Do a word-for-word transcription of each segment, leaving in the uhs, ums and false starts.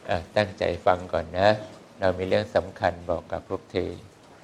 ตั้งใจฟังก่อนนะเรามีเรื่องสำคัญบอกกับพวกเธอ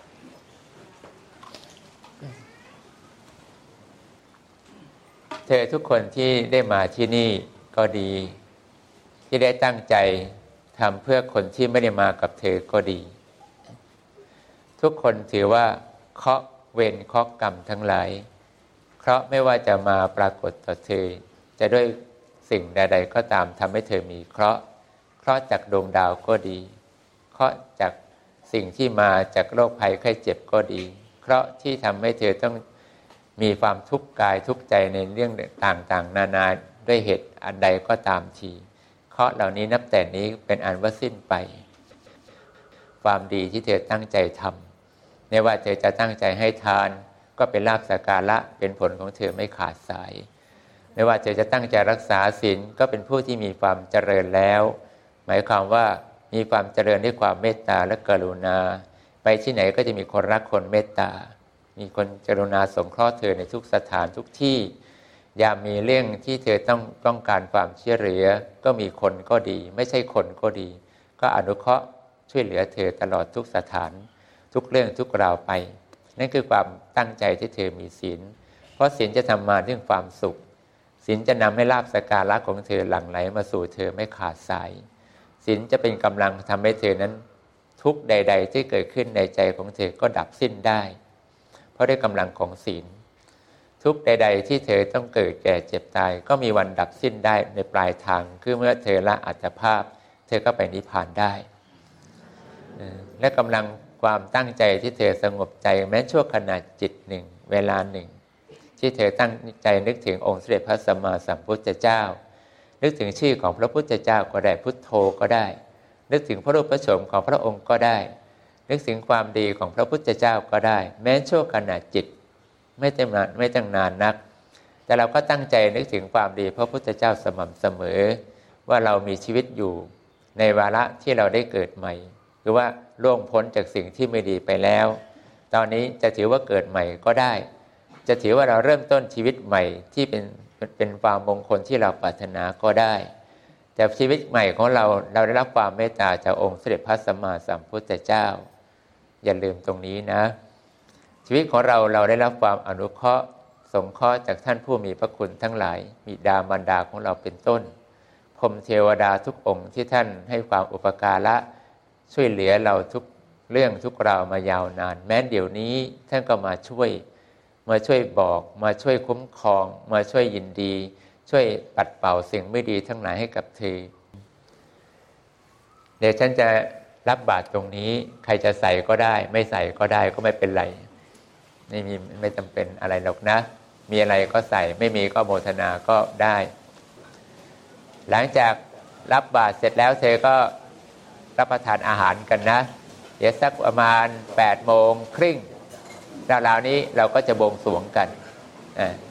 เธอทุกคนที่ได้มาที่นี่ก็ดีที่ได้ตั้งใจทำเพื่อคนที่ไม่ได้มากับเธอก็ดีทุกคนถือว่าเคราะห์เวรเคราะห์กรรมทั้งหลายเคราะห์ไม่ว่าจะมาปรากฏต่อเธอจะด้วยสิ่งใดๆก็ตามทำให้เธอมีเคราะห์เคราะห์จากดวงดาวก็ดีเคราะห์จากสิ่งที่มาจากโรคภัยไข้เจ็บก็ดีเคราะห์ที่ทำให้เธอต้องมีความทุกข์กายทุกข์ใจในเรื่องต่างๆนานาด้วยเหตุอันใดก็ตามทีเคราะห์เหล่านี้นับแต่นี้เป็นอันว่าสิ้นไปความดีที่เธอตั้งใจทำไม่ว่าเธอจะตั้งใจให้ทานก็เป็นลาภสักการะเป็นผลของเธอไม่ขาดสายไม่ว่าเธอจะตั้งใจรักษาศีลก็เป็นผู้ที่มีความเจริญแล้วหมายความว่ามีความเจริญด้วยความเมตตาและกรุณาไปที่ไหนก็จะมีคนรักคนเมตตามีคนกรุณาสงเคราะห์เธอในทุกสถานทุกที่ยามมีเรื่องที่เธอต้องต้องการความช่วยเหลือก็มีคนก็ดีไม่ใช่คนก็ดีก็อนุเคราะห์ช่วยเหลือเธอตลอดทุกสถานทุกเรื่องทุกราวไปนั่นคือความตั้งใจที่เธอมีศีลเพราะศีลจะทำมาถึงความสุขศีลจะนำให้ลาภสักการะของเธอหลั่งไหลมาสู่เธอไม่ขาดสายศีลจะเป็นกำลังทำให้เธอนั้นทุกใดๆที่เกิดขึ้นในใจของเธอก็ดับสิ้นได้เพราะด้วยกำลังของศีลทุกใดๆที่เธอต้องเกิดแก่เจ็บตายก็มีวันดับสิ้นได้ในปลายทางคือเมื่อเธอละอัตภาพเธอก็ไปนิพพานได้และกำลังความตั้งใจที่เธอสงบใจแม้ชั่วขณะจิตหนึ่งเวลาหนึ่งที่เธอตั้งใจนึกถึงองค์สมเด็จพระสัมมาสัมพุทธเจ้านึกถึงชื่อของพระพุทธเจ้าก็ได้พุทโธก็ได้นึกถึงพระรูปพระโฉมของพระองค์ก็ได้นึกถึงความดีของพระพุทธเจ้าก็ได้แม้ชั่วขณะจิตไม่ตั้งนานไม่ตั้งนานนักแต่เราก็ตั้งใจนึกถึงความดีพระพุทธเจ้าสม่ำเสมอว่าเรามีชีวิตอยู่ในวาระที่เราได้เกิดใหม่หรือว่าล่วงพ้นจากสิ่งที่ไม่ดีไปแล้วตอนนี้จะถือว่าเกิดใหม่ก็ได้จะถือว่าเราเริ่มต้นชีวิตใหม่ที่เป็นเป็นความมงคลที่เราปรารถนาก็ได้แต่ชีวิตใหม่ของเราเราได้รับความเมตตาจากองค์สมเด็จพระสัมมาสัมพุทธเจ้าอย่าลืมตรงนี้นะชีวิตของเราเราได้รับความอนุเคราะห์สงเคราะห์จากท่านผู้มีพระคุณทั้งหลายบิดามารดาของเราเป็นต้นพรหมเทวดาทุกองค์ที่ท่านให้ความอุปการะช่วยเหลือเราทุกเรื่องทุกราวมายาวนานแม้เดี๋ยวนี้ท่านก็มาช่วยมาช่วยบอกมาช่วยคุ้มครองมาช่วยยินดีช่วยปัดเป่าสิ่งไม่ดีทั้งหลายให้กับเธอเดี๋ยวฉันจะรับบาตรตรงนี้ใครจะใส่ก็ได้ไม่ใส่ก็ได้ก็ไม่เป็นไรไม่มีไม่จำเป็นอะไรหรอกนะมีอะไรก็ใส่ไม่มีก็โมทนาก็ได้หลังจากรับบาตรเสร็จแล้วเธอก็รับประทานอาหารกันนะเดี๋ยวสักประมาณแปดโมงครึ่งราวๆนี้เราก็จะบวงสรวงกันอ่า